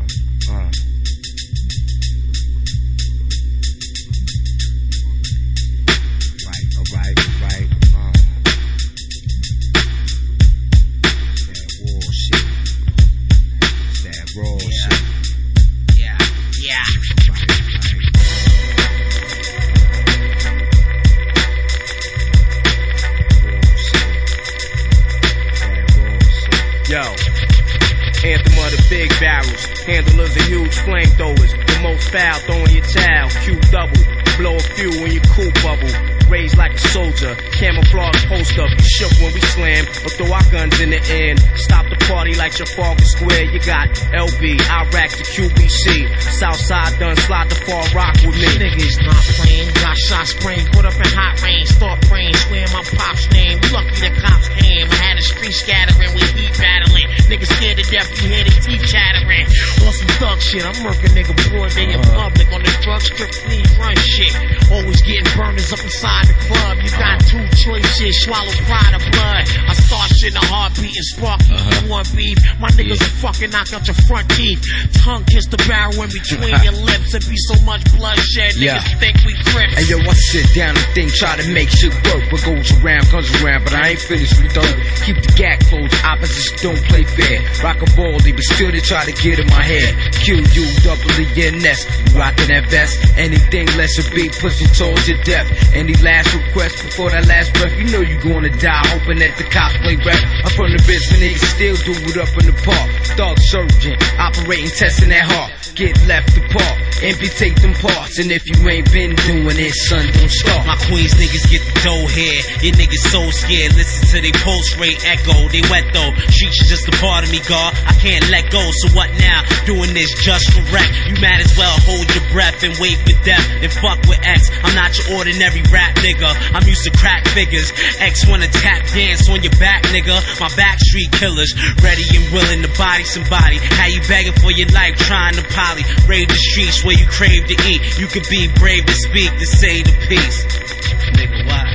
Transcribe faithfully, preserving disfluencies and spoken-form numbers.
uh. Right, alright, alright, uh. That war shit. It's that raw yeah. shit. Yeah, yeah. Right, right. Yo, anthem of the big barrels, handlers of huge flamethrowers, the most foul throwing your child, Q double, blow a few in your cool bubble, raised like a soldier, camouflage poster, shook when we slam, or throw our guns in the end, stop the party like Trafalgar Square, you got L B, Iraq to Q B C, Southside done slide the far rock with me. Niggas not playing, got shot spraying, put up in hot rain, start praying, swear my pop's name, lucky the cops came, I had a street scattering with heat battling, niggas scared to death, you hear the teeth chattering, on some thug shit, I'm murking nigga broad day in public, on the drug strip, please run shit, always getting burners up inside the club, you got two choices, swallow pride or blood, I start shit in a heartbeat and spark you, you want beef, my niggas will fucking knock out your front teeth, tongue kiss the barrel in between your lips, it be so much bloodshed, Yeah. niggas think we crips. Hey yo, I sit down and think, try to make shit work. What goes around comes around, but I ain't finished with those. Keep the gag closed, opposition don't play fair. Rock a ball, but still they try to get in my head. Q U double E N S, rockin' that vest. Anything less than be pushing towards your death. Any last request before that last breath? You know you gonna die, hoping that the cops play rap. I'm from the bitch, but niggas still do it up in the park. Thug surgeon, operating, testing that heart. Get left apart, amputate them parts. And if you ain't been doing it, son, don't start. My Queens niggas get the dough here. Your niggas so scared, listen to they pulse rate echo. They wet though, streets is just a part of me, God. I can't let go, so what now? Doing this just for wreck. You might as well hold your breath and wait for death. And fuck with X, I'm not your ordinary rap nigga. I'm used to crack figures. X wanna tap dance on your back, nigga. My backstreet killers, ready and willing to body somebody. How you begging for your life, trying to poly. Raid the streets where you crave to eat. You could be brave to speak, to say the peace. Nigga, why?